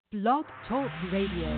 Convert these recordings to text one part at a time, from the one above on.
Blog Talk Radio.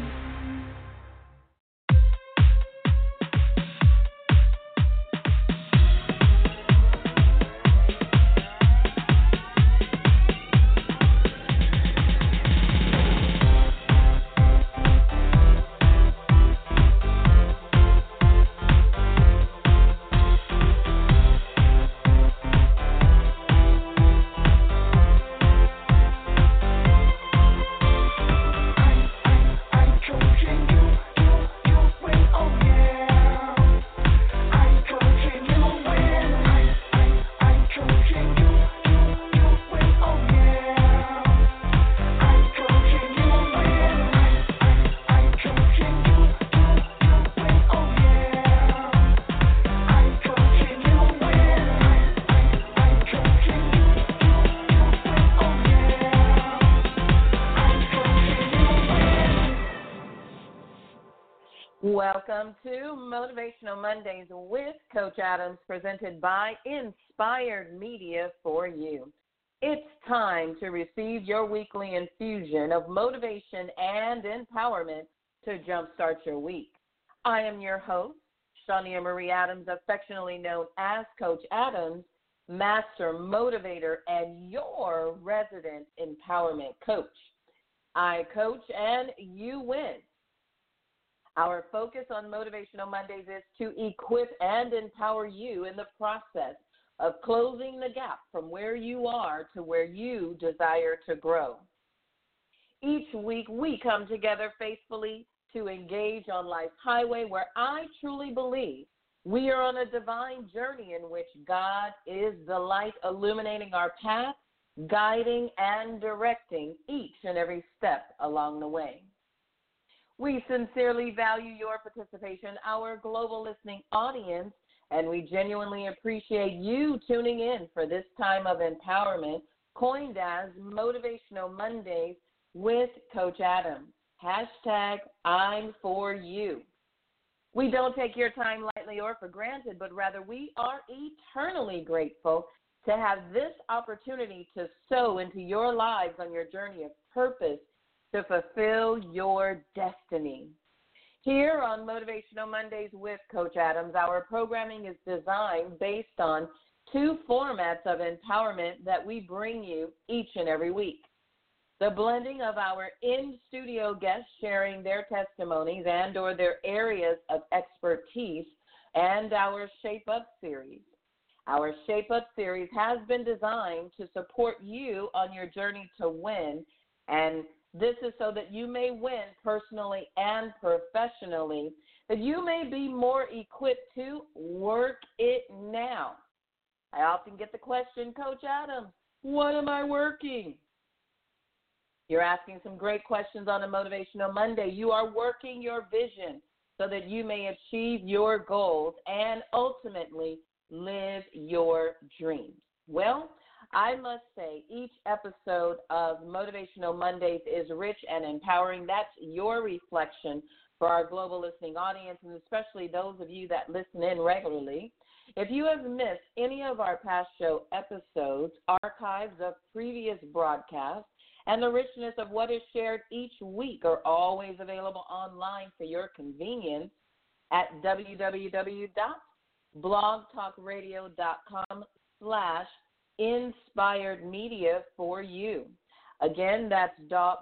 Welcome to Motivational Mondays with Coach Adams, presented by Inspired Media for you. It's time to receive your weekly infusion of motivation and empowerment to jumpstart your week. I am your host, Shania Marie Adams, affectionately known as Coach Adams, Master Motivator and your resident empowerment coach. I coach and you win. Our focus on Motivational Mondays is to equip and empower you in the process of closing the gap from where you are to where you desire to grow. Each week, we come together faithfully to engage on life's highway where I truly believe we are on a divine journey in which God is the light illuminating our path, guiding and directing each and every step along the way. We sincerely value your participation, our global listening audience, and we genuinely appreciate you tuning in for this time of empowerment, coined as Motivational Mondays with Coach Adams. Hashtag I'm for you. We don't take your time lightly or for granted, but rather we are eternally grateful to have this opportunity to sow into your lives on your journey of purpose to fulfill your destiny. Here on Motivational Mondays with Coach Adams, our programming is designed based on two formats of empowerment that we bring you each and every week. The blending of our in-studio guests sharing their testimonies and or their areas of expertise, and our Shape Up series. Our Shape Up series has been designed to support you on your journey to win, and this is so that you may win personally and professionally, that you may be more equipped to work it now. I often get the question, Coach Adams, what am I working? You're asking some great questions on a Motivational Monday. You are working your vision so that you may achieve your goals and ultimately live your dreams. Well, I must say each episode of Motivational Mondays is rich and empowering. That's your reflection for our global listening audience, and especially those of you that listen in regularly. If you have missed any of our past show episodes, archives of previous broadcasts, and the richness of what is shared each week are always available online for your convenience at www.blogtalkradio.com/Inspired Media for you. Again, that's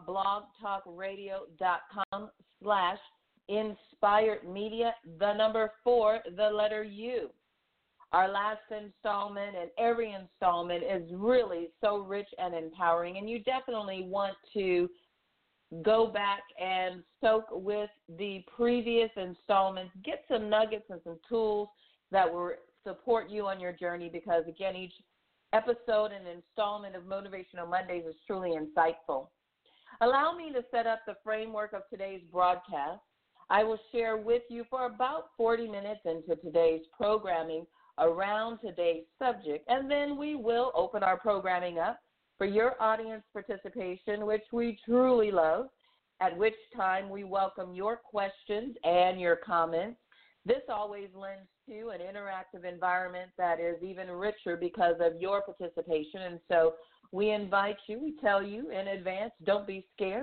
blogtalkradio.com/Inspired Media, the number 4, the letter U. Our last installment and every installment is really so rich and empowering, and you definitely want to go back and soak with the previous installments, get some nuggets and some tools that will support you on your journey, because, again, each episode and installment of Motivational Mondays is truly insightful. Allow me to set up the framework of today's broadcast. I will share with you for about 40 minutes into today's programming around today's subject, and then we will open our programming up for your audience participation, which we truly love, at which time we welcome your questions and your comments. This always lends to an interactive environment that is even richer because of your participation. And so we invite you, we tell you in advance, don't be scared.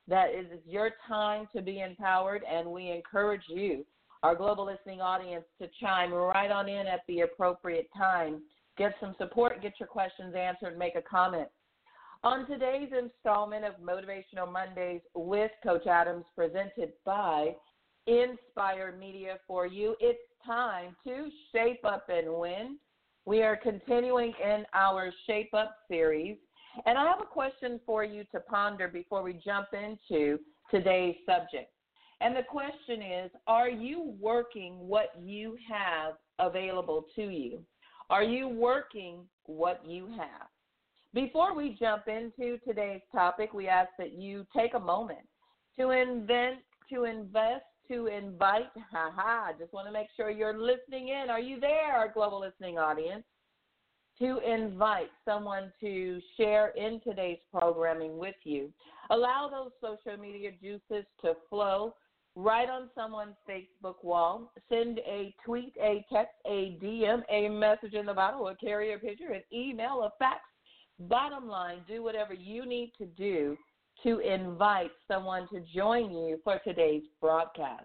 that it is your time to be empowered, and we encourage you, our global listening audience, to chime right on in at the appropriate time. Get some support, get your questions answered, make a comment. On today's installment of Motivational Mondays with Coach Adams, presented by Inspired Media for You, it's time to shape up and win. We are continuing in our Shape Up series, and I have a question for you to ponder before we jump into today's subject. And the question is, are you working what you have available to you? Are you working what you have? Before we jump into today's topic, we ask that you take a moment to invest, to invite. Just want to make sure you're listening in. Are you there, our global listening audience? To invite someone to share in today's programming with you. Allow those social media juices to flow right on someone's Facebook wall. Send a tweet, a text, a DM, a message in the bottle, a carrier picture, an email, a fax. Bottom line, do whatever you need to do to invite someone to join you for today's broadcast.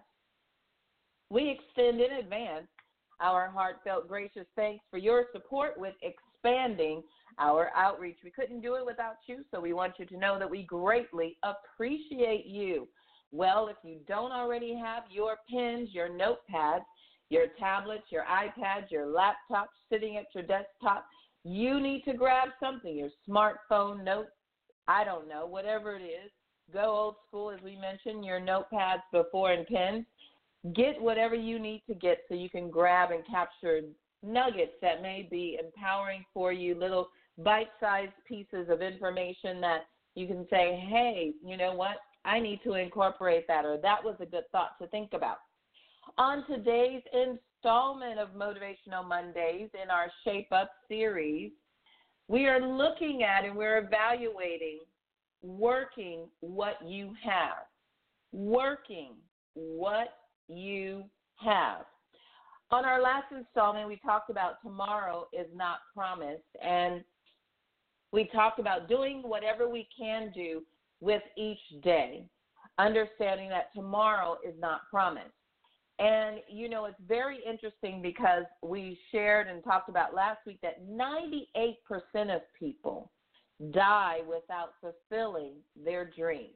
We extend in advance our heartfelt, gracious thanks for your support with expanding our outreach. We couldn't do it without you, so we want you to know that we greatly appreciate you. Well, if you don't already have your pens, your notepads, your tablets, your iPads, your laptops sitting at your desktop, you need to grab something, your smartphone, note, I don't know, whatever it is. Go old school, as we mentioned, your notepads before and pens. Get whatever you need to get so you can grab and capture nuggets that may be empowering for you, little bite-sized pieces of information that you can say, hey, you know what, I need to incorporate that, or that was a good thought to think about. On today's installment of Motivational Mondays in our Shape Up series, we are looking at and we're evaluating working what you have. Working what you have. On our last installment, we talked about tomorrow is not promised, and we talked about doing whatever we can do with each day, understanding that tomorrow is not promised. And, you know, it's very interesting because we shared and talked about last week that 98% of people die without fulfilling their dreams.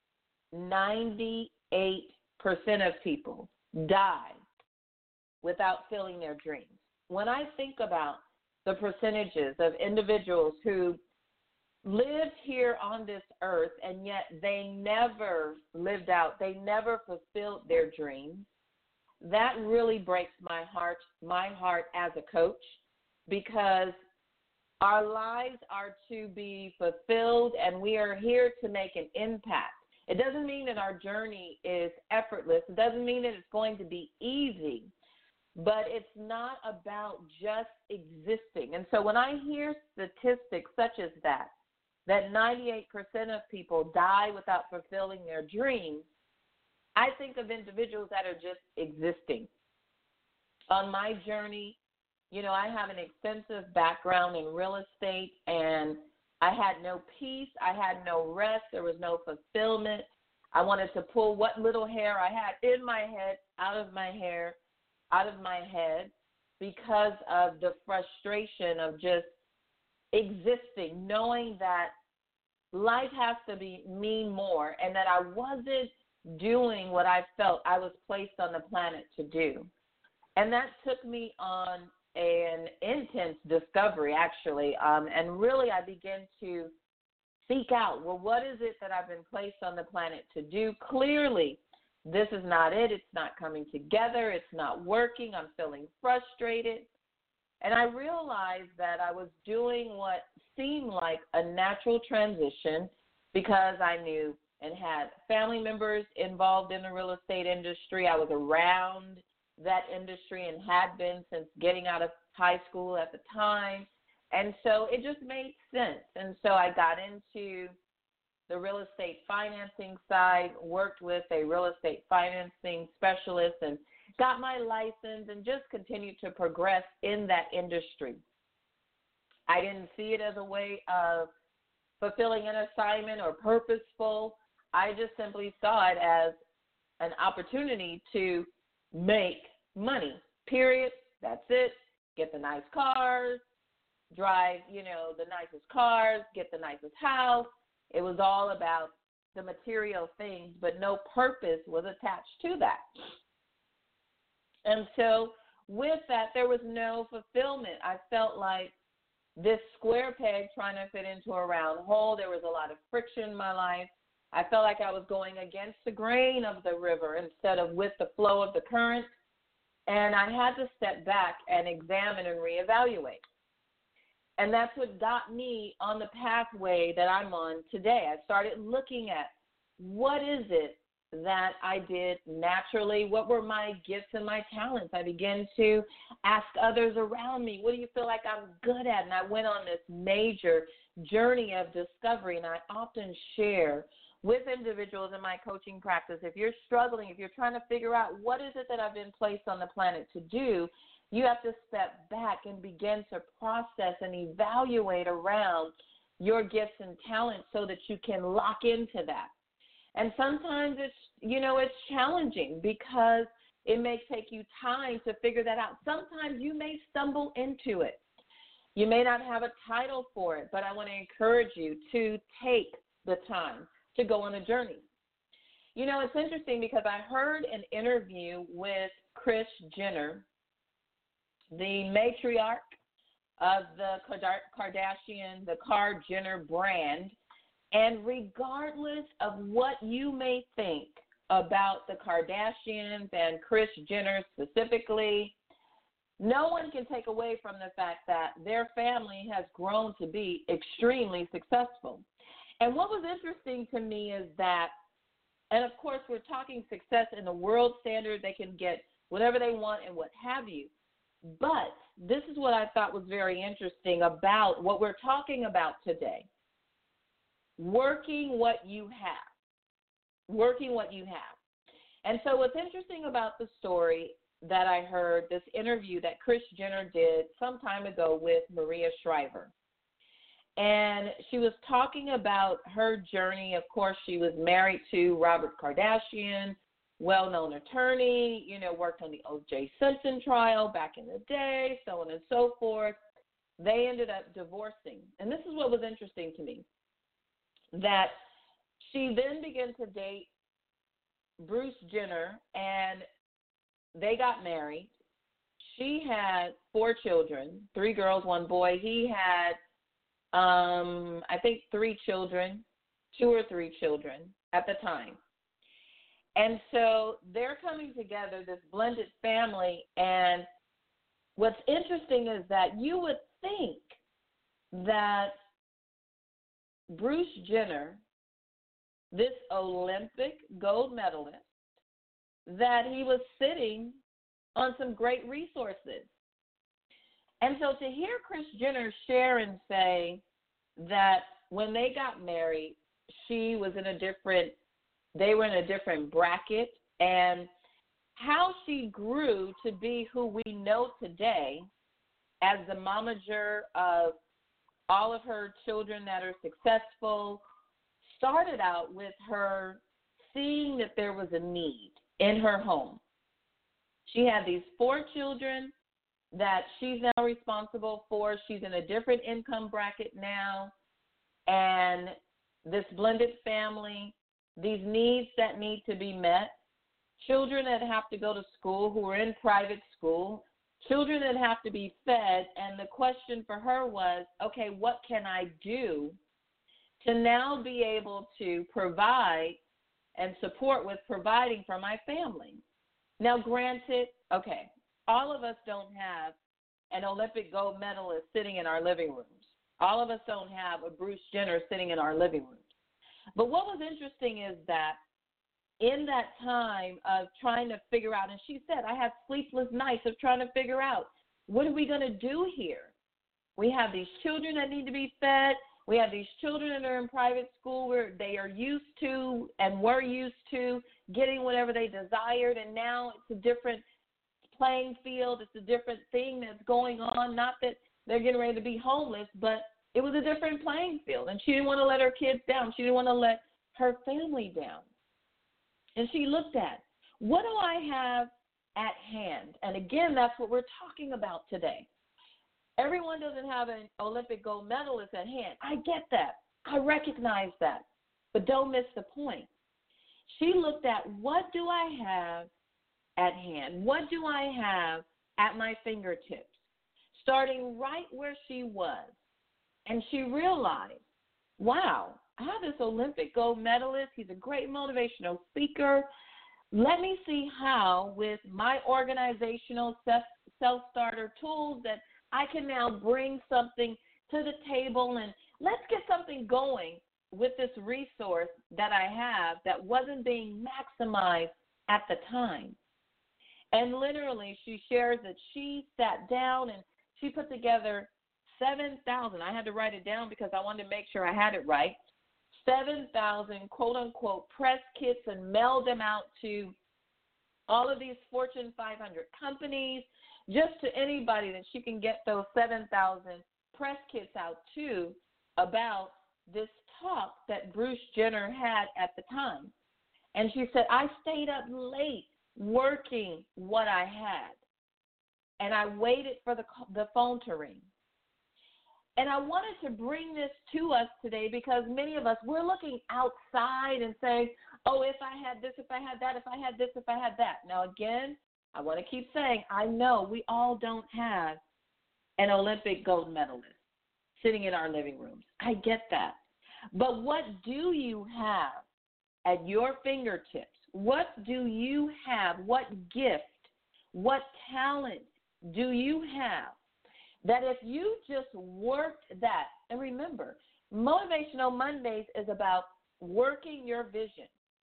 98% of people die without fulfilling their dreams. When I think about the percentages of individuals who lived here on this earth and yet they never lived out, they never fulfilled their dreams, that really breaks my heart as a coach, because our lives are to be fulfilled and we are here to make an impact. It doesn't mean that our journey is effortless. It doesn't mean that it's going to be easy, but it's not about just existing. And so when I hear statistics such as that 98% of people die without fulfilling their dreams, I think of individuals that are just existing. On my journey, you know, I have an extensive background in real estate, and I had no peace. I had no rest. There was no fulfillment. I wanted to pull what little hair I had in my head out of my head because of the frustration of just existing, knowing that life has to mean more, and that I wasn't doing what I felt I was placed on the planet to do. And that took me on an intense discovery, actually, and really I began to seek out, well, what is it that I've been placed on the planet to do? Clearly, this is not it. It's not coming together. It's not working. I'm feeling frustrated. And I realized that I was doing what seemed like a natural transition because I knew and had family members involved in the real estate industry. I was around that industry and had been since getting out of high school at the time. And so it just made sense. And so I got into the real estate financing side, worked with a real estate financing specialist, and got my license and just continued to progress in that industry. I didn't see it as a way of fulfilling an assignment or purposeful. I just simply saw it as an opportunity to make money, period. That's it. Get the nice cars, drive, the nicest cars, get the nicest house. It was all about the material things, but no purpose was attached to that. And so with that, there was no fulfillment. I felt like this square peg trying to fit into a round hole. There was a lot of friction in my life. I felt like I was going against the grain of the river instead of with the flow of the current. And I had to step back and examine and reevaluate. And that's what got me on the pathway that I'm on today. I started looking at what is it that I did naturally? What were my gifts and my talents? I began to ask others around me, what do you feel like I'm good at? And I went on this major journey of discovery, and I often share with individuals in my coaching practice, if you're struggling, if you're trying to figure out what is it that I've been placed on the planet to do, you have to step back and begin to process and evaluate around your gifts and talents so that you can lock into that. And sometimes it's challenging because it may take you time to figure that out. Sometimes you may stumble into it. You may not have a title for it, but I want to encourage you to take the time to go on a journey. It's interesting because I heard an interview with Kris Jenner, the matriarch of the Kardashian, the Jenner brand. And regardless of what you may think about the Kardashians and Kris Jenner specifically, no one can take away from the fact that their family has grown to be extremely successful. And what was interesting to me is that, and of course we're talking success in the world standard, they can get whatever they want and what have you. But this is what I thought was very interesting about what we're talking about today. Working what you have. Working what you have. And so what's interesting about the story that I heard, this interview that Kris Jenner did some time ago with Maria Shriver. And she was talking about her journey. Of course, she was married to Robert Kardashian, well-known attorney, worked on the O.J. Simpson trial back in the day, so on and so forth. They ended up divorcing. And this is what was interesting to me, that she then began to date Bruce Jenner, and they got married. She had 4 children, 3 girls, 1 boy. He had, I think, 3 children, 2 or 3 children at the time. And so they're coming together, this blended family, and what's interesting is that you would think that Bruce Jenner, this Olympic gold medalist, that he was sitting on some great resources. And so to hear Kris Jenner share and say that when they got married, they were in a different bracket, and how she grew to be who we know today as the momager of all of her children that are successful, started out with her seeing that there was a need in her home. She had these 4 children that she's now responsible for. She's in a different income bracket now, and this blended family, these needs that need to be met, children that have to go to school who are in private school, children that have to be fed, and the question for her was, okay, what can I do to now be able to provide and support with providing for my family? Now, granted, okay, all of us don't have an Olympic gold medalist sitting in our living rooms. All of us don't have a Bruce Jenner sitting in our living rooms. But what was interesting is that in that time of trying to figure out, and she said, I had sleepless nights of trying to figure out, what are we going to do here? We have these children that need to be fed. We have these children that are in private school where they are used to and were used to getting whatever they desired, and now it's a different playing field. It's a different thing that's going on. Not that they're getting ready to be homeless, but it was a different playing field, and she didn't want to let her kids down. She didn't want to let her family down. And she looked at, what do I have at hand? And again, that's what we're talking about today. Everyone doesn't have an Olympic gold medalist at hand. I get that. I recognize that. But don't miss the point. She looked at, what do I have at hand? What do I have at my fingertips? Starting right where she was. And she realized, wow, I have this Olympic gold medalist. He's a great motivational speaker. Let me see how, with my organizational self-starter tools, that I can now bring something to the table, and let's get something going with this resource that I have that wasn't being maximized at the time. And literally, she shares that she sat down and she put together 7,000. I had to write it down because I wanted to make sure I had it right. 7,000 quote-unquote press kits and mailed them out to all of these Fortune 500 companies, just to anybody that she can get those 7,000 press kits out to about this talk that Bruce Jenner had at the time. And she said, I stayed up late working what I had, and I waited for the phone to ring. And I wanted to bring this to us today because many of us, we're looking outside and saying, oh, if I had this, if I had that, if I had this, if I had that. Now, again, I want to keep saying, I know we all don't have an Olympic gold medalist sitting in our living rooms. I get that. But what do you have at your fingertips? What do you have? What gift, what talent do you have that if you just worked that, and remember, Motivational Mondays is about working your vision.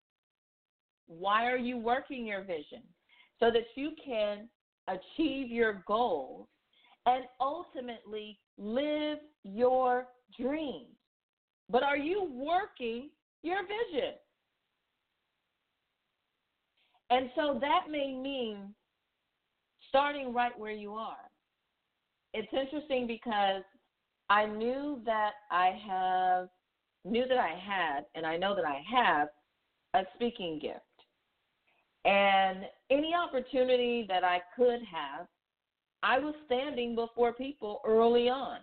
Why are you working your vision? So that you can achieve your goals and ultimately live your dreams. But are you working your vision? And so that may mean starting right where you are. It's interesting because I knew that I had, and I know that I have a speaking gift. And any opportunity that I could have, I was standing before people early on.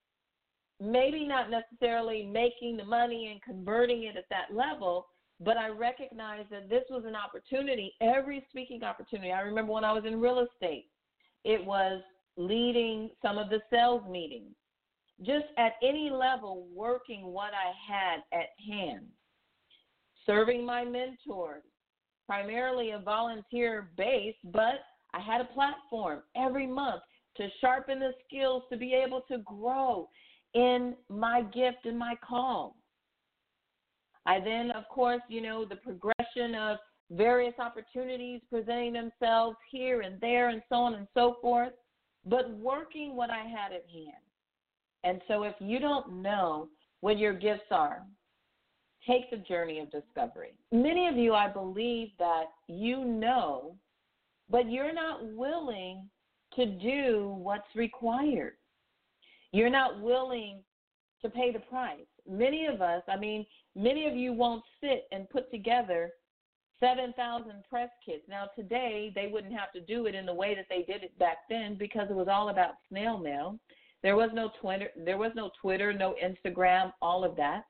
Maybe not necessarily making the money and converting it at that level, but I recognized that this was an opportunity, every speaking opportunity. I remember when I was in real estate, it was leading some of the sales meetings, just at any level, working what I had at hand, serving my mentors, primarily a volunteer base, but I had a platform every month to sharpen the skills to be able to grow in my gift and my call. I then, of course, the progression of various opportunities presenting themselves here and there and so on and so forth, but working what I had at hand. And so if you don't know what your gifts are, take the journey of discovery. Many of you, I believe that you know, but you're not willing to do what's required. You're not willing to pay the price. Many of you won't sit and put together 7,000 press kits. Now, today, they wouldn't have to do it in the way that they did it back then because it was all about snail mail. There was no Twitter, no Instagram, all of that.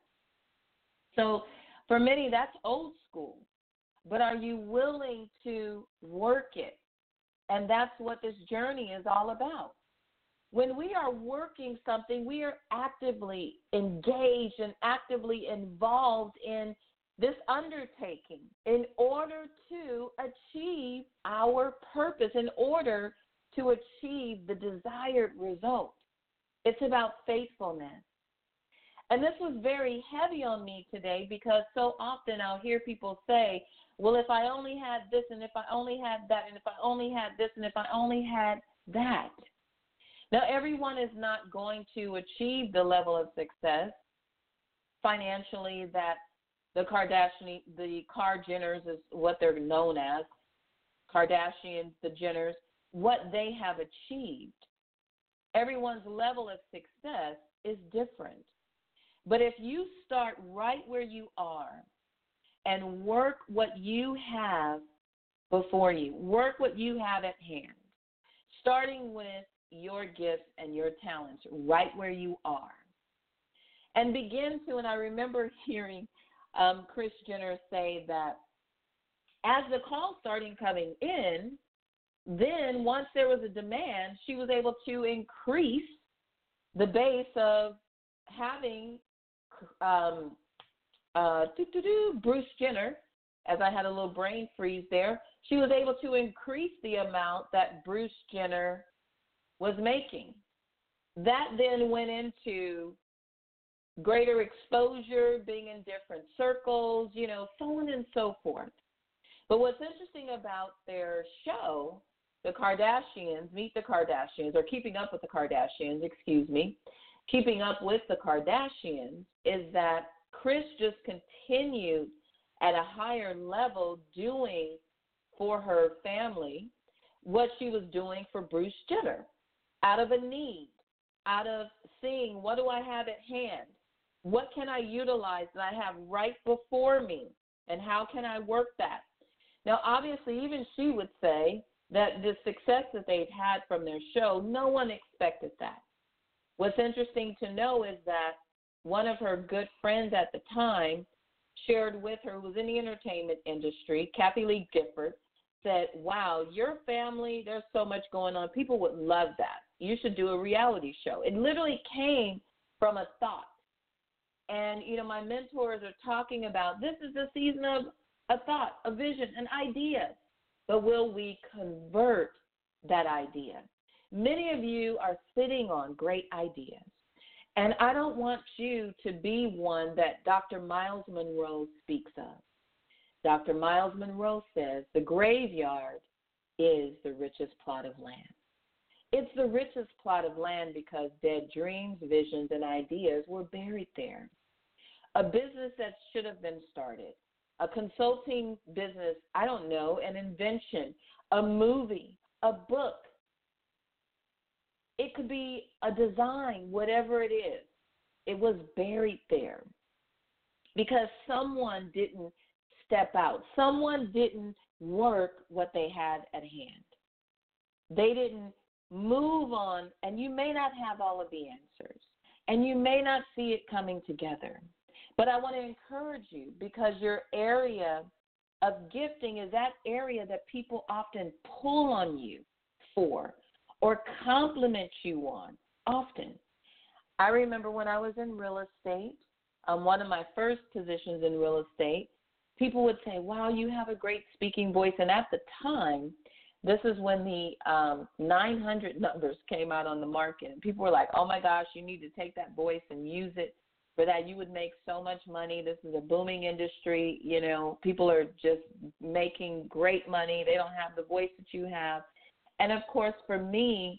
So for many, that's old school. But are you willing to work it? And that's what this journey is all about. When we are working something, we are actively engaged and actively involved in this undertaking in order to achieve our purpose, in order to achieve the desired result. It's about faithfulness. And this was very heavy on me today because so often I'll hear people say, well, if I only had this and if I only had that and if I only had this and if I only had that. Now, everyone is not going to achieve the level of success financially that the Kar-Jenners is what they're known as, Kardashians, the Jenners, what they have achieved. Everyone's level of success is different. But if you start right where you are and work what you have before you. Work what you have at hand, starting with your gifts and your talents right where you are. And begin to, and I remember hearing Kris Jenner say that as the calls started coming in, then once there was a demand, she was able to increase the base of having Bruce Jenner, as I had a little brain freeze there, she was able to increase the amount that Bruce Jenner was making. That then went into greater exposure, being in different circles, so on and so forth. But what's interesting about their show, the Kardashians, Meet the Kardashians, or Keeping Up with the Kardashians, Keeping Up with the Kardashians, is that Kris just continued at a higher level doing for her family what she was doing for Bruce Jenner, out of a need, out of seeing, what do I have at hand? What can I utilize that I have right before me, and how can I work that? Now, obviously, even she would say that the success that they've had from their show, no one expected that. What's interesting to know is that one of her good friends at the time shared with her, who was in the entertainment industry, Kathie Lee Gifford, said, wow, your family, there's so much going on. People would love that. You should do a reality show. It literally came from a thought. And, my mentors are talking about this is the season of a thought, a vision, an idea. But will we convert that idea? Many of you are sitting on great ideas. And I don't want you to be one that Dr. Miles Monroe speaks of. Dr. Miles Monroe says the graveyard is the richest plot of land. It's the richest plot of land because dead dreams, visions, and ideas were buried there. A business that should have been started, a consulting business, I don't know, an invention, a movie, a book. It could be a design, whatever it is. It was buried there because someone didn't step out. Someone didn't work what they had at hand. They didn't move on, and you may not have all of the answers, and you may not see it coming together. But I want to encourage you, because your area of gifting is that area that people often pull on you for or compliment you on often. I remember when I was in real estate, one of my first positions in real estate, people would say, wow, you have a great speaking voice. And at the time, this is when the 900 numbers came out on the market. And people were like, oh, my gosh, you need to take that voice and use it. For that, you would make so much money. This is a booming industry. People are just making great money. They don't have the voice that you have. And, of course, for me,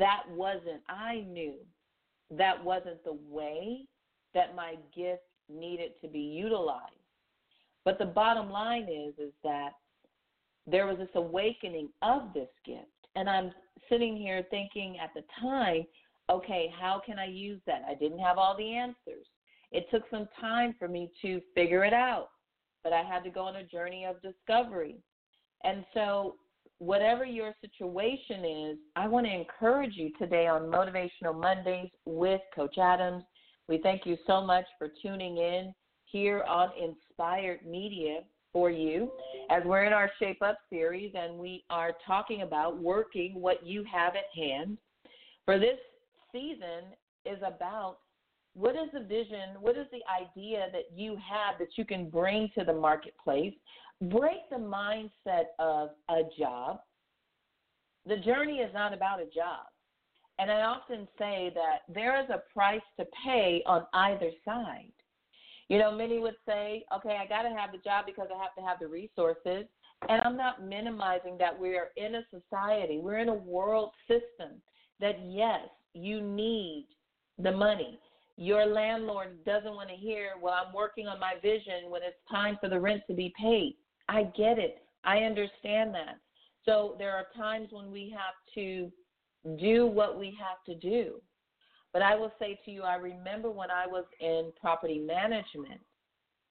I knew that wasn't the way that my gift needed to be utilized. But the bottom line is that there was this awakening of this gift. And I'm sitting here thinking at the time, okay, how can I use that? I didn't have all the answers. It took some time for me to figure it out, but I had to go on a journey of discovery. And so whatever your situation is, I want to encourage you today on Motivational Mondays with Coach Adams. We thank you so much for tuning in here on Inspired Media for you as we're in our Shape Up series, and we are talking about working what you have at hand. For this season is about what is the vision, what is the idea that you have that you can bring to the marketplace? Break the mindset of a job. The journey is not about a job. And I often say that there is a price to pay on either side. Many would say, okay, I got to have the job because I have to have the resources. And I'm not minimizing that. We are in a society, we're in a world system that, yes, you need the money. Your landlord doesn't want to hear, well, I'm working on my vision when it's time for the rent to be paid. I get it. I understand that. So there are times when we have to do what we have to do. But I will say to you, I remember when I was in property management,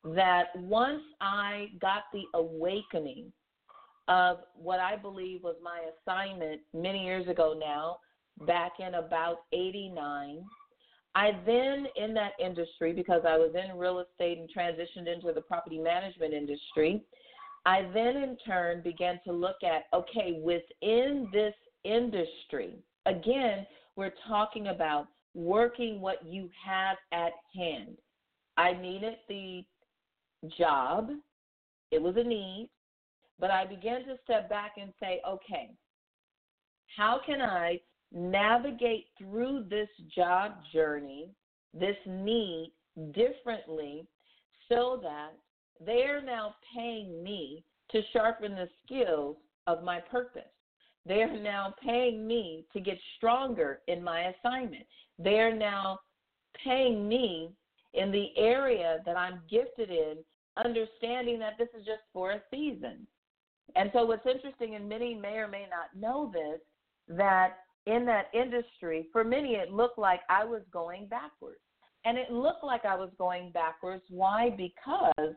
that once I got the awakening of what I believe was my assignment many years ago now, back in about 89, I then, in that industry, because I was in real estate and transitioned into the property management industry, I then in turn began to look at, okay, within this industry, again, we're talking about working what you have at hand. I needed the job. It was a need. But I began to step back and say, okay, how can I navigate through this job journey, this need differently, so that they are now paying me to sharpen the skills of my purpose. They are now paying me to get stronger in my assignment. They are now paying me in the area that I'm gifted in, understanding that this is just for a season. And so what's interesting, and many may or may not know this, that in that industry, for many, it looked like I was going backwards. And it looked like I was going backwards. Why? Because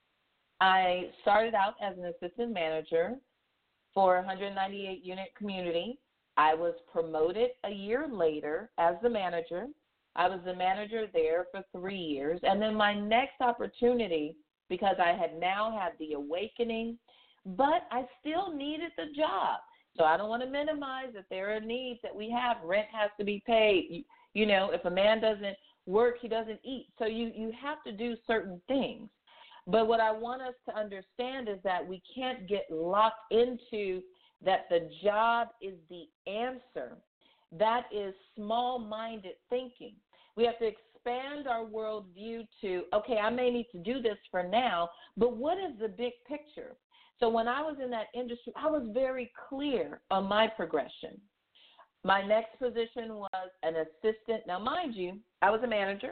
I started out as an assistant manager for a 198-unit community. I was promoted a year later as the manager. I was the manager there for 3 years. And then my next opportunity, because I had now had the awakening, but I still needed the job. So I don't want to minimize that there are needs that we have. Rent has to be paid. You know, if a man doesn't work, he doesn't eat. So you have to do certain things. But what I want us to understand is that we can't get locked into that the job is the answer. That is small-minded thinking. We have to expand our worldview to, okay, I may need to do this for now, but what is the big picture? So when I was in that industry, I was very clear on my progression. My next position was an assistant. Now, mind you, I was a manager,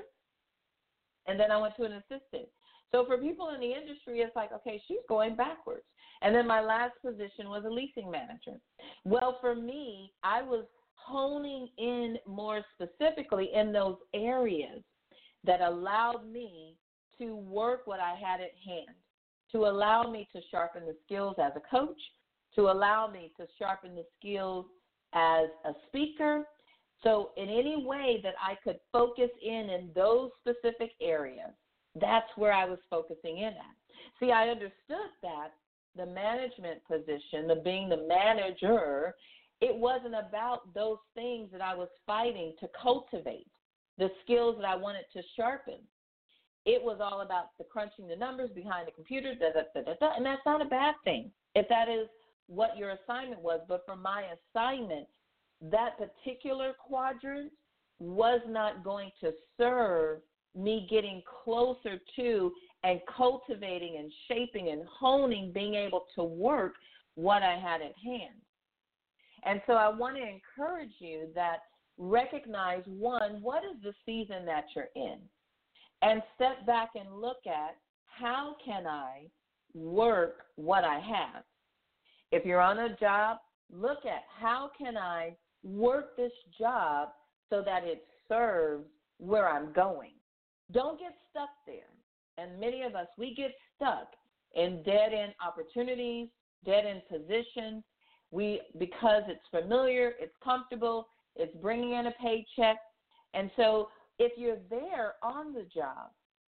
and then I went to an assistant. So for people in the industry, it's like, okay, she's going backwards. And then my last position was a leasing manager. Well, for me, I was honing in more specifically in those areas that allowed me to work what I had at hand, to allow me to sharpen the skills as a coach, to allow me to sharpen the skills as a speaker. So in any way that I could focus in those specific areas, that's where I was focusing in at. See, I understood that the management position, the being the manager, it wasn't about those things that I was fighting to cultivate, the skills that I wanted to sharpen. It was all about the crunching the numbers behind the computer, and that's not a bad thing if that is what your assignment was. But for my assignment, that particular quadrant was not going to serve me getting closer to and cultivating and shaping and honing, being able to work what I had at hand. And so I want to encourage you that recognize, one, what is the season that you're in? And step back and look at, how can I work what I have? If you're on a job, look at, how can I work this job so that it serves where I'm going? Don't get stuck there. And many of us, we get stuck in dead-end opportunities, dead-end positions. Because it's familiar, it's comfortable, it's bringing in a paycheck. And so if you're there on the job,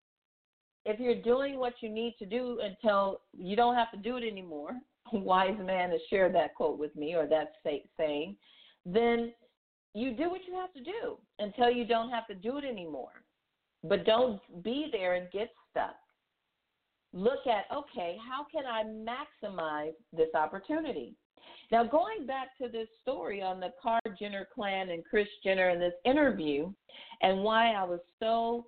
if you're doing what you need to do until you don't have to do it anymore, a wise man has shared that quote with me, or that saying, then you do what you have to do until you don't have to do it anymore. But don't be there and get stuck. Look at, okay, how can I maximize this opportunity? Now, going back to this story on the Carr Jenner clan and Kris Jenner in this interview, and why I was so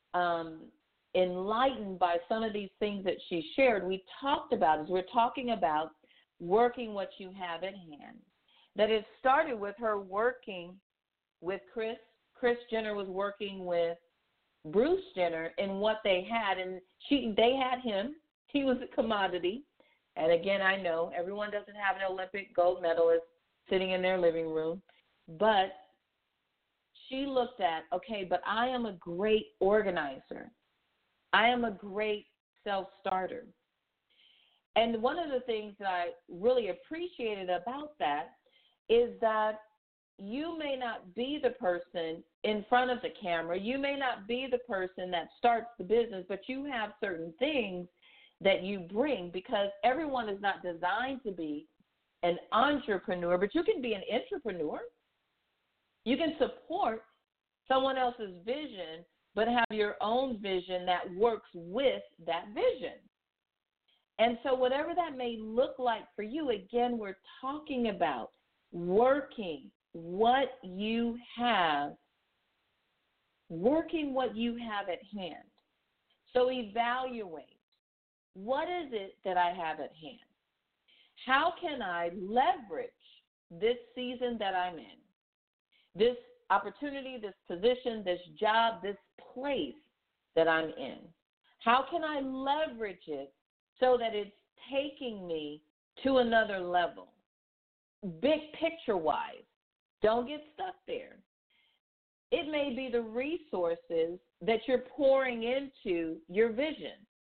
enlightened by some of these things that she shared, we're talking about working what you have at hand. That it started with her working with Kris. Kris Jenner was working with Bruce Jenner in what they had, and they had him. He was a commodity. And again, I know everyone doesn't have an Olympic gold medalist sitting in their living room, but she looked at, okay, but I am a great organizer. I am a great self-starter. And one of the things that I really appreciated about that is that you may not be the person in front of the camera. You may not be the person that starts the business, but you have certain things that you bring, because everyone is not designed to be an entrepreneur, but you can be an entrepreneur. You can support someone else's vision, but have your own vision that works with that vision. And so whatever that may look like for you, again, we're talking about working what you have at hand. So evaluate, what is it that I have at hand? How can I leverage this season that I'm in, this opportunity, this position, this job, this place that I'm in? How can I leverage it so that it's taking me to another level? Big picture-wise, don't get stuck there. It may be the resources that you're pouring into your vision.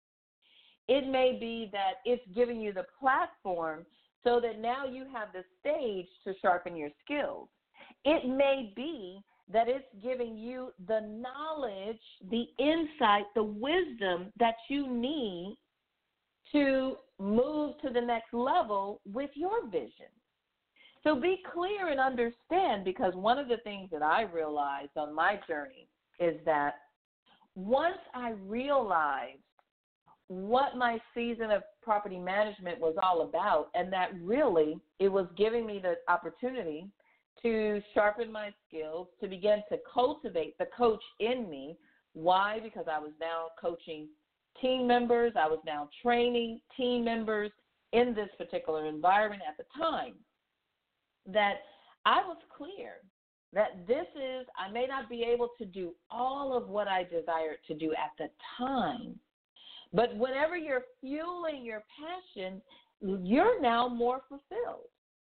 It may be that it's giving you the platform so that now you have the stage to sharpen your skills. It may be that it's giving you the knowledge, the insight, the wisdom that you need to move to the next level with your vision. So be clear and understand, because one of the things that I realized on my journey is that once I realized what my season of property management was all about, and that really it was giving me the opportunity to sharpen my skills, to begin to cultivate the coach in me. Why? Because I was now coaching team members. I was now training team members in this particular environment at the time, that I was clear that I may not be able to do all of what I desired to do at the time, but whenever you're fueling your passion, you're now more fulfilled.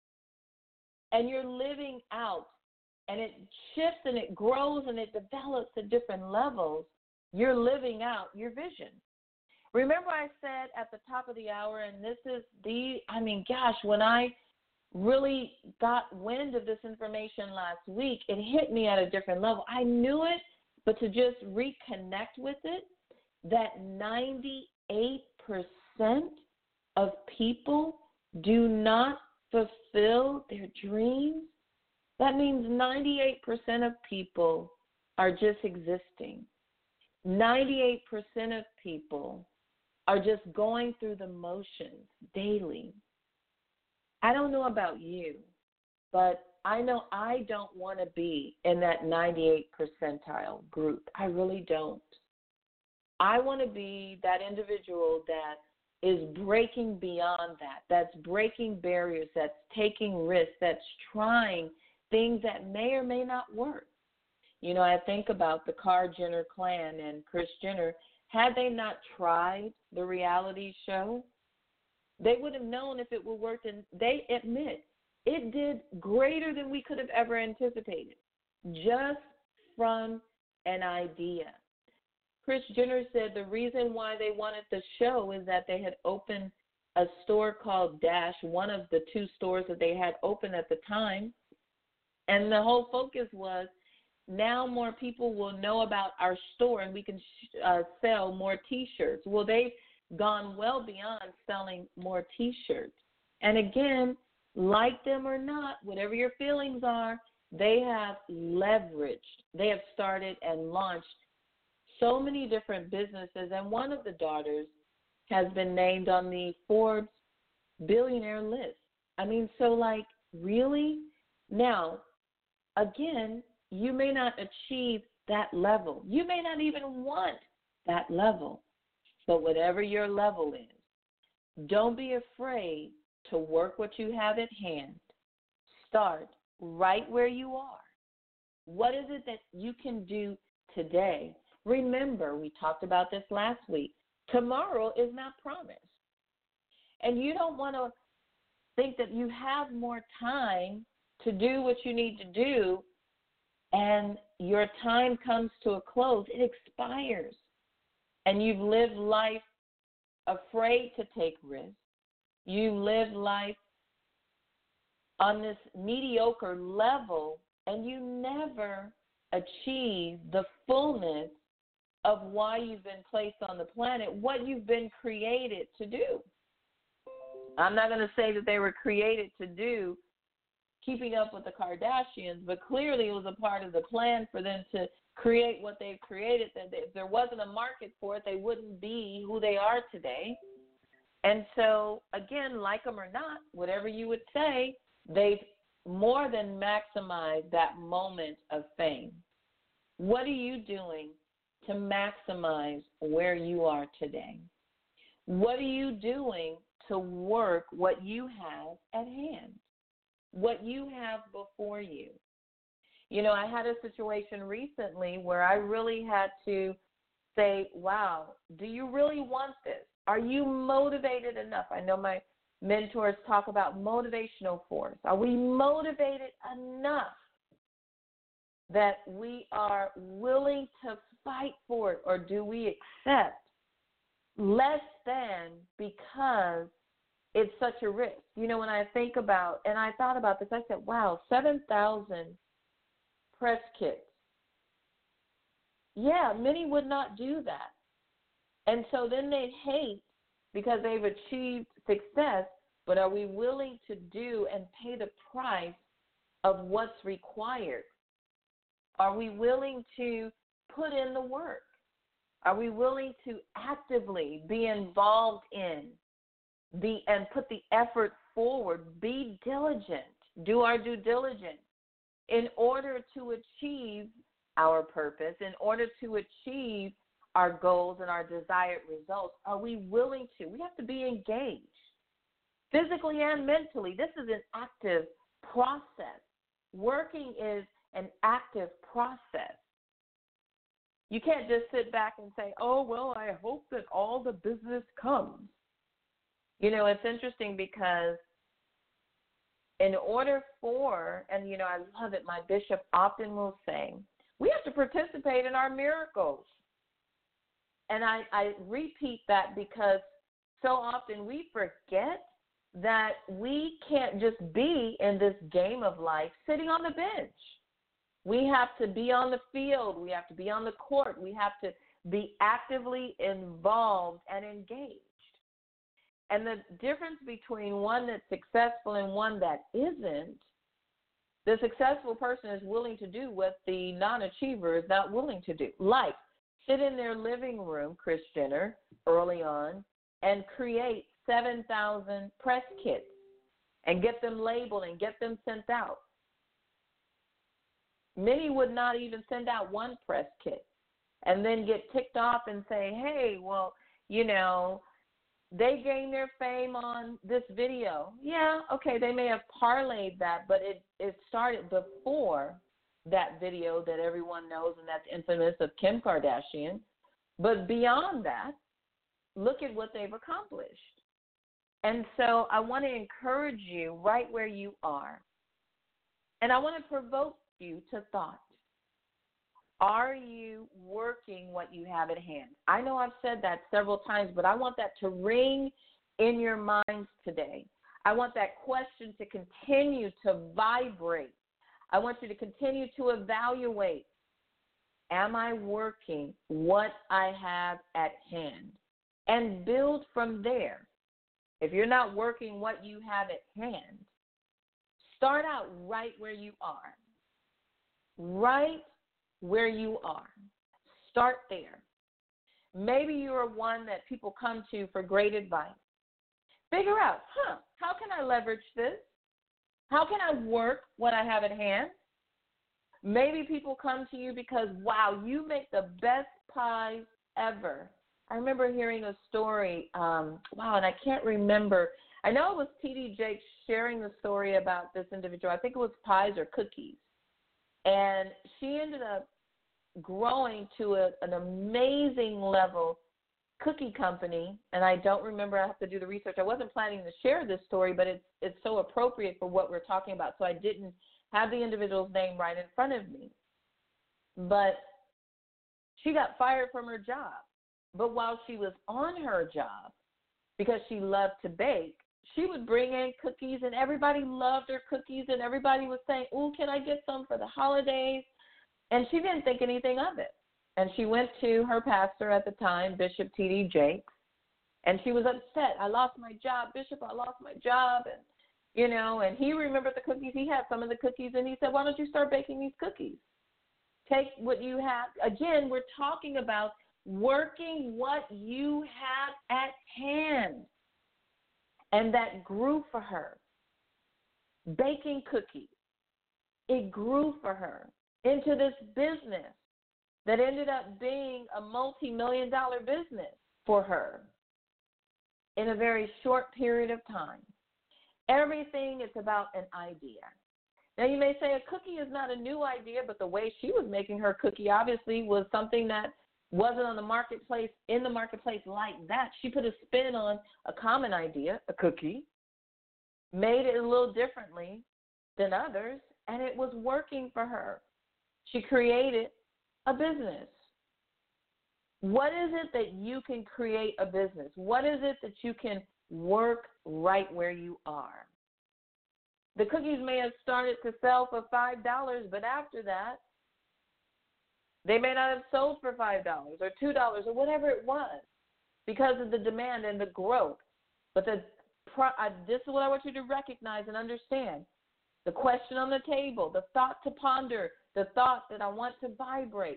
And you're living out, and it shifts and it grows and it develops at different levels. You're living out your vision. Remember I said at the top of the hour, and this is when I really got wind of this information last week, it hit me at a different level. I knew it, but to just reconnect with it, that 98% of people do not fulfill their dreams. That means 98% of people are just existing. 98% of people are just going through the motions daily. I don't know about you, but I know I don't want to be in that 98 percentile group. I really don't. I want to be that individual that is breaking beyond that, that's breaking barriers, that's taking risks, that's trying things that may or may not work. You know, I think about the Kar Jenner clan and Kris Jenner. Had they not tried the reality show, they would have known if it would work, and they admit it did greater than we could have ever anticipated, just from an idea. Kris Jenner said the reason why they wanted the show is that they had opened a store called Dash, one of the two stores that they had open at the time. And the whole focus was, now more people will know about our store and we can sell more T-shirts. Well, they've gone well beyond selling more T-shirts. And again, like them or not, whatever your feelings are, they have leveraged. They have started and launched so many different businesses, and one of the daughters has been named on the Forbes billionaire list. I mean, so really? Now, again, you may not achieve that level. You may not even want that level, but whatever your level is, don't be afraid to work what you have at hand. Start right where you are. What is it that you can do today? Remember, we talked about this last week. Tomorrow is not promised. And you don't want to think that you have more time to do what you need to do, and your time comes to a close. It expires. and you've lived life afraid to take risks. You live life on this mediocre level, and you never achieve the fullness of why you've been placed on the planet, what you've been created to do. I'm not going to say that they were created to do keeping up with the Kardashians, but clearly it was a part of the plan for them to create what they've created, that if there wasn't a market for it, they wouldn't be who they are today. And so, again, like them or not, whatever you would say, they've more than maximized that moment of fame. What are you doing to maximize where you are today? What are you doing to work what you have at hand, what you have before you? You know, I had a situation recently where I really had to say, wow, do you really want this? Are you motivated enough? I know my mentors talk about motivational force. Are we motivated enough that we are willing to fight for it, or do we accept less than because it's such a risk? You know, when I think about, and I thought about this, I said, wow, 7,000 press kits. Yeah, many would not do that. And so then they hate because they've achieved success, but are we willing to do and pay the price of what's required? Are we willing to put in the work? Are we willing to actively be involved in and put the effort forward, be diligent, do our due diligence in order to achieve our purpose, in order to achieve our goals and our desired results? Are we willing to? We have to be engaged physically and mentally. This is an active process. Working is an active process. You can't just sit back and say, oh, well, I hope that all the business comes. You know, it's interesting because in order for, and, you know, I love it, my bishop often will say, we have to participate in our miracles. And I repeat that because so often we forget that we can't just be in this game of life sitting on the bench. We have to be on the field. We have to be on the court. We have to be actively involved and engaged. And the difference between one that's successful and one that isn't, the successful person is willing to do what the non-achiever is not willing to do. Like sit in their living room, Kris Jenner, early on, and create 7,000 press kits and get them labeled and get them sent out. Many would not even send out one press kit and then get ticked off and say, hey, well, you know, they gained their fame on this video. Yeah, okay, they may have parlayed that, but it started before that video that everyone knows, and that's infamous, of Kim Kardashian. But beyond that, look at what they've accomplished. And so I want to encourage you right where you are. And I want to provoke you to thought. Are you working what you have at hand? I know I've said that several times, but I want that to ring in your minds today. I want that question to continue to vibrate. I want you to continue to evaluate, am I working what I have at hand? And build from there. If you're not working what you have at hand, start out right where you are. Right where you are. Start there. Maybe you are one that people come to for great advice. Figure out, how can I leverage this? How can I work what I have at hand? Maybe people come to you because, wow, you make the best pies ever. I remember hearing a story, and I can't remember. I know it was T.D. Jakes sharing the story about this individual. I think it was pies or cookies. And she ended up growing to an amazing level cookie company, and I don't remember. I have to do the research. I wasn't planning to share this story, but it's so appropriate for what we're talking about, so I didn't have the individual's name right in front of me. But she got fired from her job, But while she was on her job, because she loved to bake, she would bring in cookies, and everybody loved her cookies, and everybody was saying, "Ooh, can I get some for the holidays?" And she didn't think anything of it. And she went to her pastor at the time, Bishop T.D. Jakes, and she was upset. "I lost my job, Bishop, I lost my job." And, and he remembered the cookies. He had some of the cookies, and he said, "Why don't you start baking these cookies? Take what you have." Again, we're talking about working what you have at hand. And that grew for her. Baking cookies. It grew for her into this business that ended up being a multi-million-dollar business for her in a very short period of time. Everything is about an idea. Now, you may say a cookie is not a new idea, but the way she was making her cookie obviously was something that wasn't in the marketplace like that. She put a spin on a common idea, a cookie, made it a little differently than others, and it was working for her. She created a business. What is it that you can create a business? What is it that you can work right where you are? The cookies may have started to sell for $5, but after that, they may not have sold for $5 or $2 or whatever it was because of the demand and the growth. But this is what I want you to recognize and understand. The question on the table, the thought to ponder, the thought that I want to vibrate.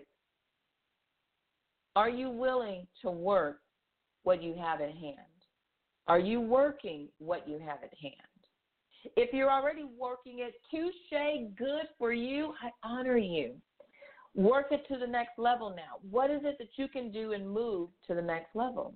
Are you willing to work what you have at hand? Are you working what you have at hand? If you're already working it, touche, good for you. I honor you. Work it to the next level now. What is it that you can do and move to the next level?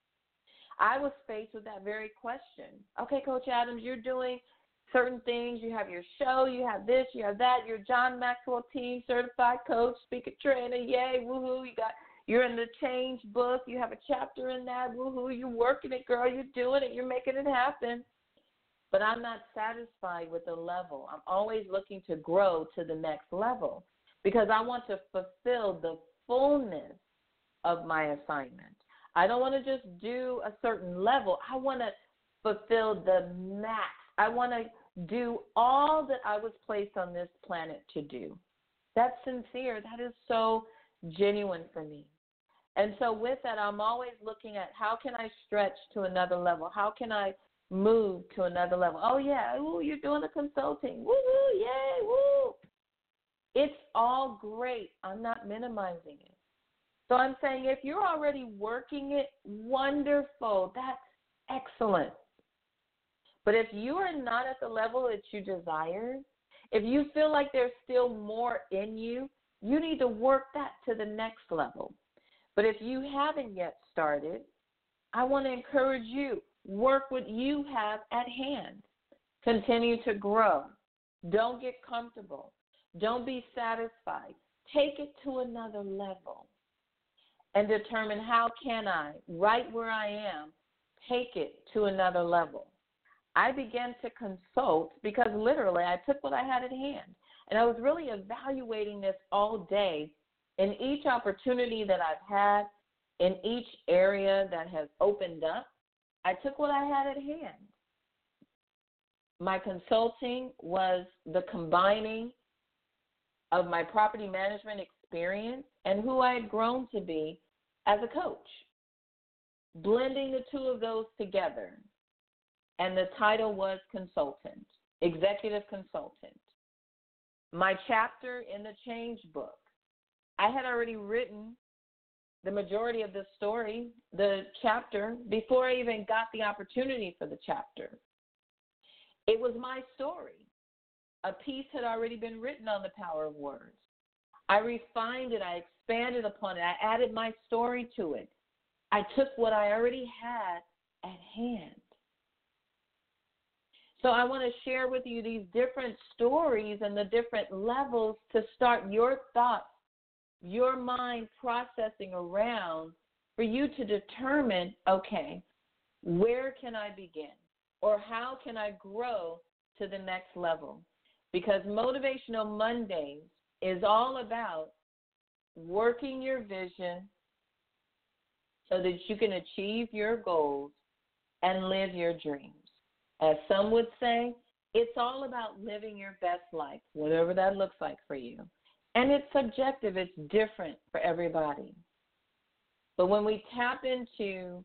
I was faced with that very question. Okay, Coach Adams, you're doing certain things. You have your show, you have this, you have that. You're John Maxwell Team Certified Coach, Speaker Trainer. Yay, woohoo. You're in the Change book. You have a chapter in that. Woohoo, you're working it, girl. You're doing it. You're making it happen. But I'm not satisfied with the level. I'm always looking to grow to the next level because I want to fulfill the fullness of my assignment. I don't want to just do a certain level. I want to fulfill the max. I want to do all that I was placed on this planet to do. That's sincere. That is so genuine for me. And so with that, I'm always looking at how can I stretch to another level? How can I move to another level? Oh, yeah, ooh, you're doing the consulting. Woo-hoo, yay, woo. It's all great. I'm not minimizing it. So I'm saying if you're already working it, wonderful. That's excellent. But if you are not at the level that you desire, if you feel like there's still more in you, you need to work that to the next level. But if you haven't yet started, I want to encourage you, work what you have at hand. Continue to grow. Don't get comfortable. Don't be satisfied. Take it to another level and determine how can I, right where I am, take it to another level. I began to consult because literally I took what I had at hand. And I was really evaluating this all day in each opportunity that I've had, in each area that has opened up. I took what I had at hand. My consulting was the combining of my property management experience and who I had grown to be as a coach, blending the two of those together. And the title was consultant, executive consultant. My chapter in the Change book, I had already written the majority of the story, the chapter, before I even got the opportunity for the chapter. It was my story. A piece had already been written on the power of words. I refined it. I expanded upon it. I added my story to it. I took what I already had at hand. So I want to share with you these different stories and the different levels to start your thoughts, your mind processing around for you to determine, okay, where can I begin? Or how can I grow to the next level? Because Motivational Mondays is all about working your vision, so that you can achieve your goals and live your dreams. As some would say, it's all about living your best life, whatever that looks like for you. And it's subjective, it's different for everybody. But when we tap into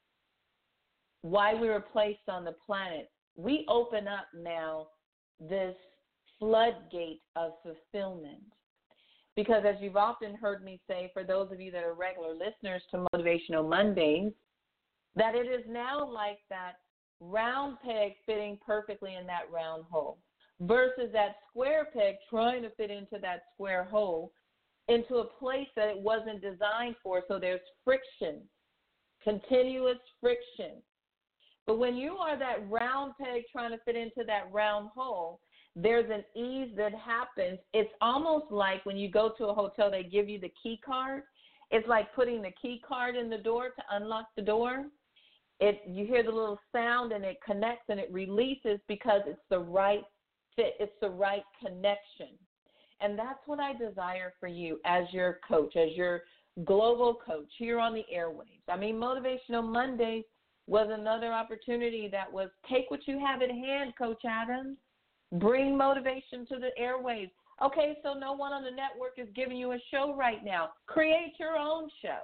why we were placed on the planet, we open up now this floodgate of fulfillment. Because as you've often heard me say, for those of you that are regular listeners to Motivational Mondays, that it is now like that round peg fitting perfectly in that round hole versus that square peg trying to fit into that square hole into a place that it wasn't designed for. So there's friction, continuous friction. But when you are that round peg trying to fit into that round hole, there's an ease that happens. It's almost like when you go to a hotel, they give you the key card. It's like putting the key card in the door to unlock the door. You hear the little sound and it connects and it releases because it's the right fit. It's the right connection. And that's what I desire for you as your coach, as your global coach here on the airwaves. I mean, Motivational Mondays was another opportunity that was take what you have at hand, Coach Adams. Bring motivation to the airwaves. Okay, so no one on the network is giving you a show right now. Create your own show.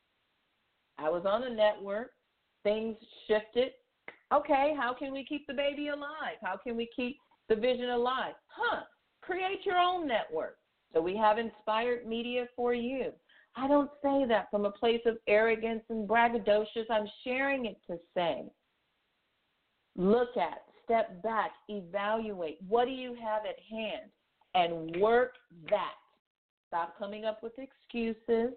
I was on the network. Things shifted. Okay, how can we keep the baby alive? How can we keep the vision alive? Create your own network. So we have inspired media for you. I don't say that from a place of arrogance and braggadocious. I'm sharing it to say, look at, step back, evaluate. What do you have at hand? And work that. Stop coming up with excuses.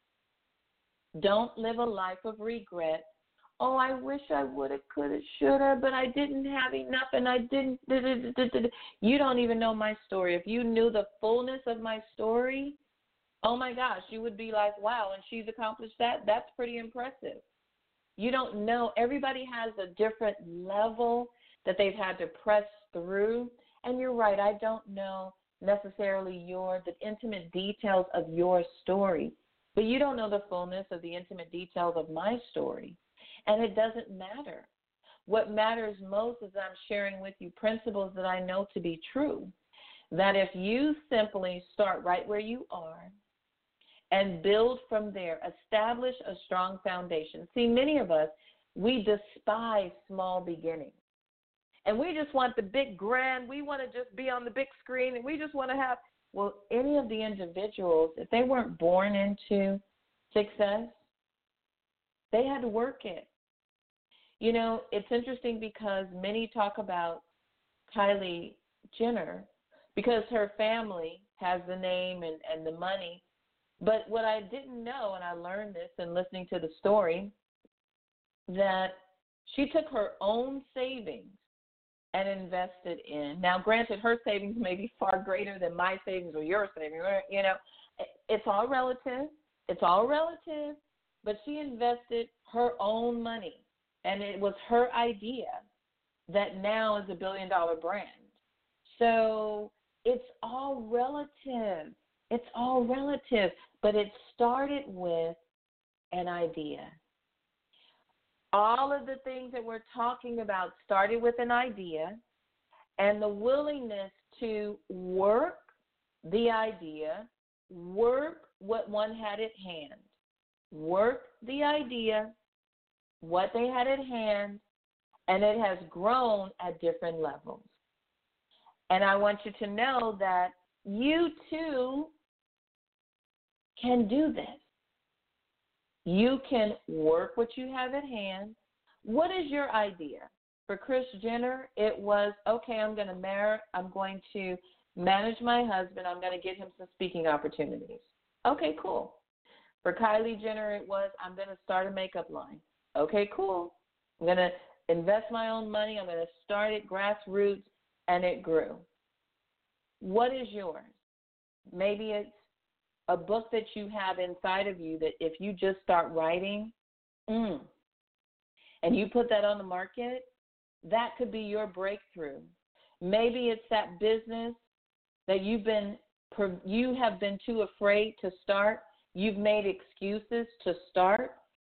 Don't live a life of regret. Oh, I wish I would have, could have, should have, but I didn't have enough and I didn't. You don't even know my story. If you knew the fullness of my story, oh my gosh, you would be like, wow, and she's accomplished that? That's pretty impressive. You don't know. Everybody has a different level that they've had to press through. And you're right, I don't know necessarily the intimate details of your story, but you don't know the fullness of the intimate details of my story. And it doesn't matter. What matters most is I'm sharing with you principles that I know to be true, that if you simply start right where you are and build from there, establish a strong foundation. See, many of us, we despise small beginnings. And we just want the big grand, we want to just be on the big screen, and we just want to have, well, any of the individuals, if they weren't born into success, they had to work it. You know, it's interesting because many talk about Kylie Jenner because her family has the name and the money. But what I didn't know, and I learned this in listening to the story, that she took her own savings and invested in. Now, granted, her savings may be far greater than my savings or your savings. You know, it's all relative. It's all relative. But she invested her own money, and it was her idea that now is a billion-dollar brand. So it's all relative. It's all relative. But it started with an idea. All of the things that we're talking about started with an idea and the willingness to work the idea, work what one had at hand, work the idea, what they had at hand, and it has grown at different levels. And I want you to know that you too can do this. You can work what you have at hand. What is your idea? For Kris Jenner, it was, okay, I'm going to manage my husband. I'm going to get him some speaking opportunities. Okay, cool. For Kylie Jenner, it was, I'm going to start a makeup line. Okay, cool. I'm going to invest my own money. I'm going to start it grassroots, and it grew. What is yours? Maybe it's a book that you have inside of you that if you just start writing, and you put that on the market, that could be your breakthrough. Maybe it's that business that you have been too afraid to start. You've made excuses to start,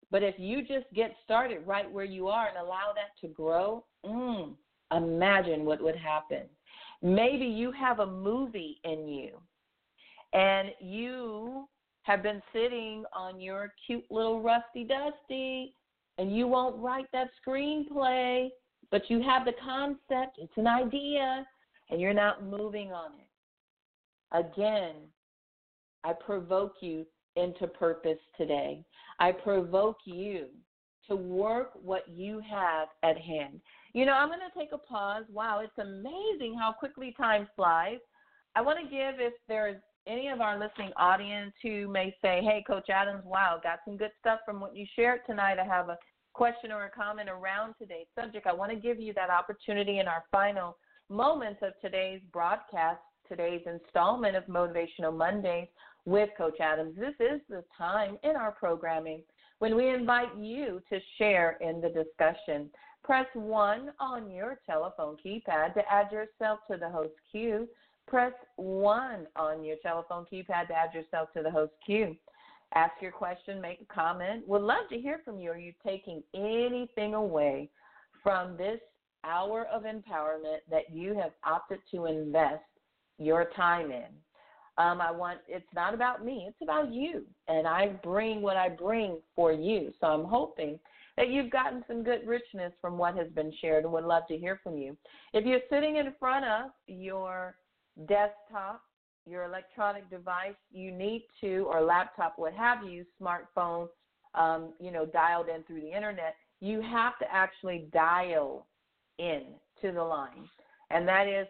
But if you just get started right where you are and allow that to grow, imagine what would happen. Maybe you have a movie in you and you have been sitting on your cute little rusty dusty and you won't write that screenplay, but you have the concept, it's an idea, and you're not moving on it. Again, I provoke you into purpose today. I provoke you to work what you have at hand. You know, I'm going to take a pause. Wow, it's amazing how quickly time flies. I want to give, if there's any of our listening audience who may say, hey, Coach Adams, wow, got some good stuff from what you shared tonight. I have a question or a comment around today's subject. I want to give you that opportunity in our final moments of today's broadcast, today's installment of Motivational Mondays with Coach Adams. This is the time in our programming when we invite you to share in the discussion. Press 1 on your telephone keypad to add yourself to the host queue. Press 1 on your telephone keypad to add yourself to the host queue. Ask your question, make a comment. Would love to hear from you. Are you taking anything away from this hour of empowerment that you have opted to invest your time in? It's not about me, it's about you. And I bring what I bring for you. So I'm hoping that you've gotten some good richness from what has been shared and would love to hear from you. If you're sitting in front of your desktop, your electronic device, you need to, or laptop, what have you, smartphone, dialed in through the internet, you have to actually dial in to the line. And that is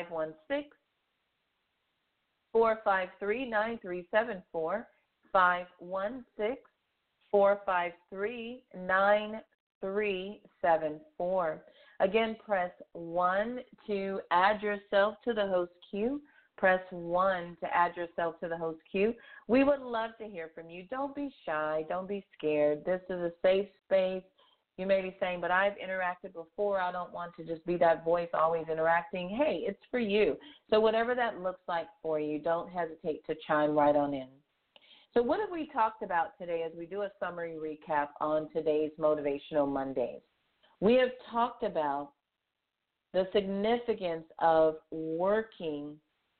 516-453-9374, 516-453-9374. Again, press 1 to add yourself to the host queue. Press 1 to add yourself to the host queue. We would love to hear from you. Don't be shy. Don't be scared. This is a safe space. You may be saying, but I've interacted before. I don't want to just be that voice always interacting. Hey, it's for you. So whatever that looks like for you, don't hesitate to chime right on in. So what have we talked about today as we do a summary recap on today's Motivational Mondays? We have talked about the significance of working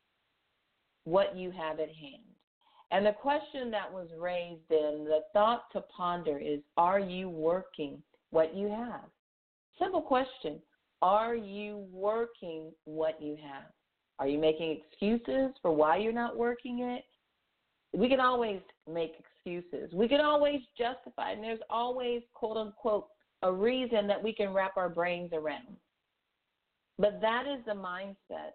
what you have at hand. And the question that was raised in the thought to ponder is, are you working what you have? Simple question. Are you working what you have? Are you making excuses for why you're not working it? We can always make excuses. We can always justify, and there's always, quote unquote, a reason that we can wrap our brains around. But that is the mindset,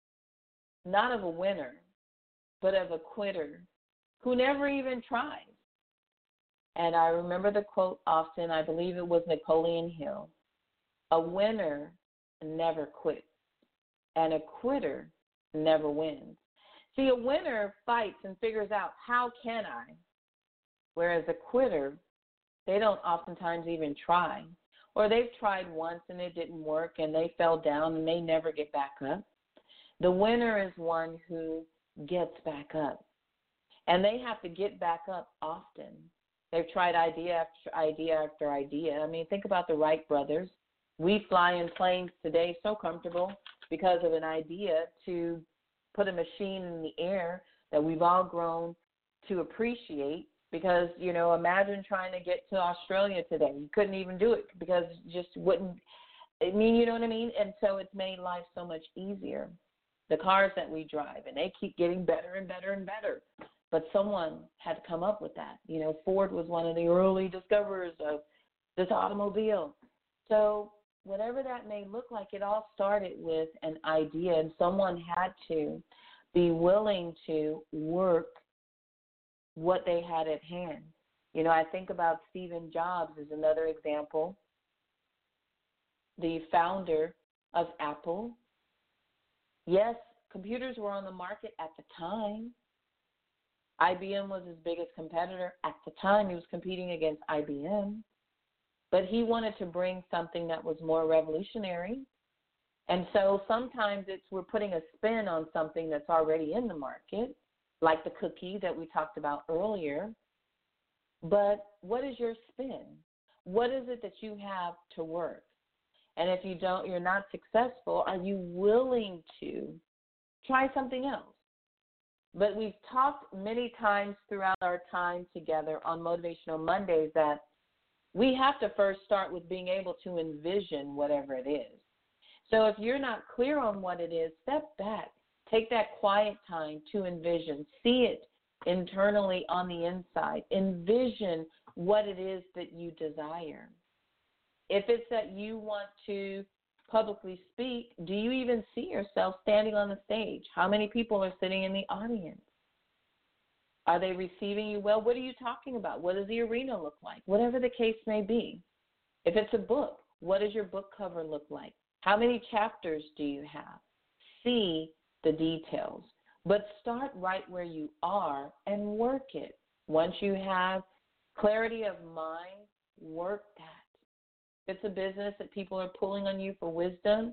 not of a winner, but of a quitter who never even tries. And I remember the quote often, I believe it was Napoleon Hill, a winner never quits, and a quitter never wins. See, a winner fights and figures out, how can I? Whereas a quitter, they don't oftentimes even try. Or they've tried once and it didn't work and they fell down and they never get back up. The winner is one who gets back up. And they have to get back up often. They've tried idea after idea after idea. I mean, think about the Wright brothers. We fly in planes today so comfortable because of an idea to put a machine in the air that we've all grown to appreciate because, imagine trying to get to Australia today. You couldn't even do it because it just wouldn't, you know what I mean? And so it's made life so much easier. The cars that we drive, and they keep getting better and better and better. But someone had to come up with that. Ford was one of the early discoverers of this automobile. So whatever that may look like, it all started with an idea, and someone had to be willing to work what they had at hand. I think about Stephen Jobs as another example, the founder of Apple. Yes, computers were on the market at the time. IBM was his biggest competitor at the time. He was competing against IBM. But he wanted to bring something that was more revolutionary. And so sometimes we're putting a spin on something that's already in the market, like the cookie that we talked about earlier. But what is your spin? What is it that you have to work? And if you're not successful, are you willing to try something else? But we've talked many times throughout our time together on Motivational Mondays that we have to first start with being able to envision whatever it is. So if you're not clear on what it is, step back. Take that quiet time to envision. See it internally on the inside. Envision what it is that you desire. If it's that you want to publicly speak, do you even see yourself standing on the stage? How many people are sitting in the audience? Are they receiving you well? What are you talking about? What does the arena look like? Whatever the case may be. If it's a book, what does your book cover look like? How many chapters do you have? See the details. But start right where you are and work it. Once you have clarity of mind, work that. If it's a business that people are pulling on you for wisdom,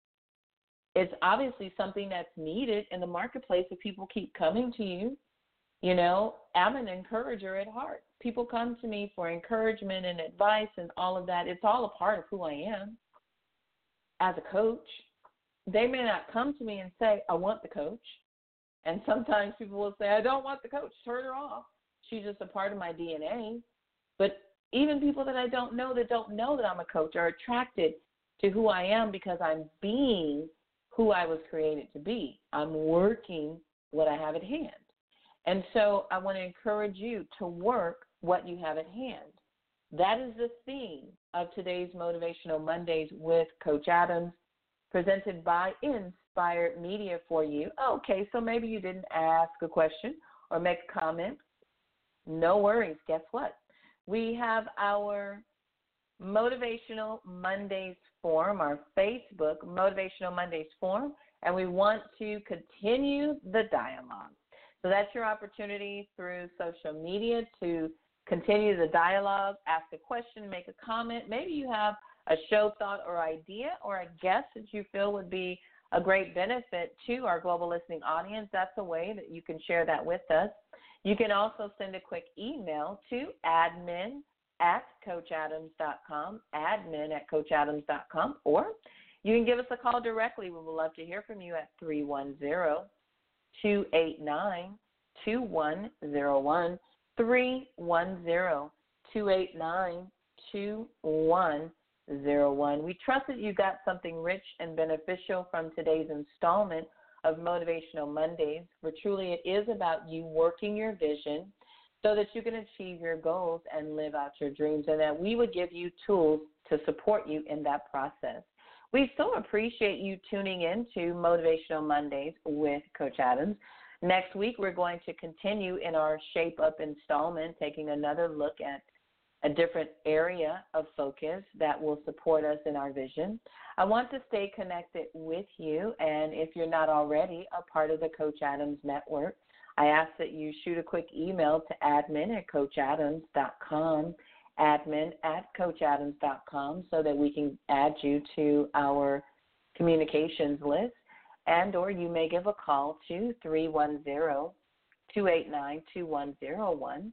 it's obviously something that's needed in the marketplace if people keep coming to you. You know, I'm an encourager at heart. People come to me for encouragement and advice and all of that. It's all a part of who I am as a coach. They may not come to me and say, I want the coach. And sometimes people will say, I don't want the coach. Turn her off. She's just a part of my DNA. But even people that I don't know that I'm a coach are attracted to who I am because I'm being who I was created to be. I'm working what I have at hand. And so I want to encourage you to work what you have at hand. That is the theme of today's Motivational Mondays with Coach Adams, presented by Inspired Media for you. Okay, so maybe you didn't ask a question or make a comment. No worries. Guess what? We have our Motivational Mondays forum, our Facebook Motivational Mondays forum, and we want to continue the dialogue. So that's your opportunity through social media to continue the dialogue, ask a question, make a comment. Maybe you have a show thought or idea or a guest that you feel would be a great benefit to our global listening audience. That's a way that you can share that with us. You can also send a quick email to admin@coachadams.com, admin@coachadams.com, or you can give us a call directly. We would love to hear from you at 310-289-2101, 310-289-2101. We trust that you got something rich and beneficial from today's installment of Motivational Mondays, where truly it is about you working your vision so that you can achieve your goals and live out your dreams, and that we would give you tools to support you in that process. We so appreciate you tuning in to Motivational Mondays with Coach Adams. Next week, we're going to continue in our Shape Up installment, taking another look at a different area of focus that will support us in our vision. I want to stay connected with you, and if you're not already a part of the Coach Adams Network, I ask that you shoot a quick email to admin@coachadams.com, admin@coachadams.com, so that we can add you to our communications list, and or you may give a call to 310-289-2101,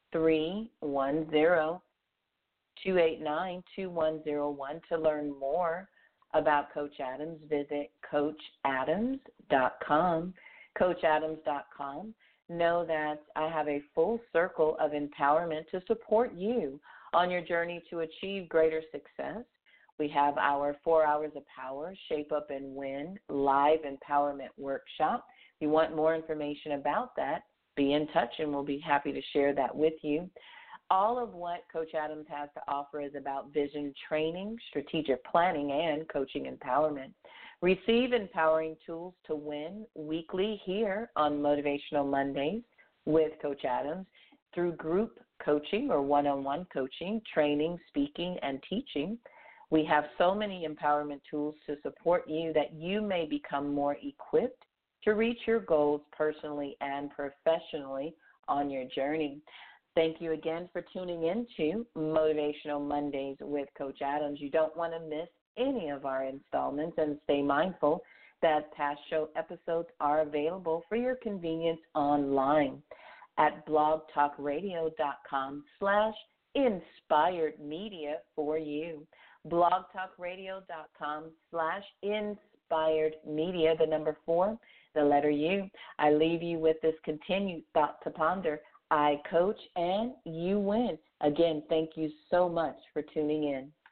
310-289-2101. To learn more about Coach Adams, visit coachadams.com, coachadams.com. Know that I have a full circle of empowerment to support you on your journey to achieve greater success. We have our 4 Hours of Power, Shape Up and Win live empowerment workshop. If you want more information about that, be in touch and we'll be happy to share that with you. All of what Coach Adams has to offer is about vision training, strategic planning, and coaching empowerment. Receive empowering tools to win weekly here on Motivational Mondays with Coach Adams through group coaching or one-on-one coaching, training, speaking, and teaching. We have so many empowerment tools to support you that you may become more equipped to reach your goals personally and professionally on your journey. Thank you again for tuning in to Motivational Mondays with Coach Adams. You don't want to miss any of our installments, and stay mindful that past show episodes are available for your convenience online. at blogtalkradio.com/inspired media for you. blogtalkradio.com/inspired media, the number 4, the letter U. I leave you with this continued thought to ponder. I coach and you win. Again, thank you so much for tuning in.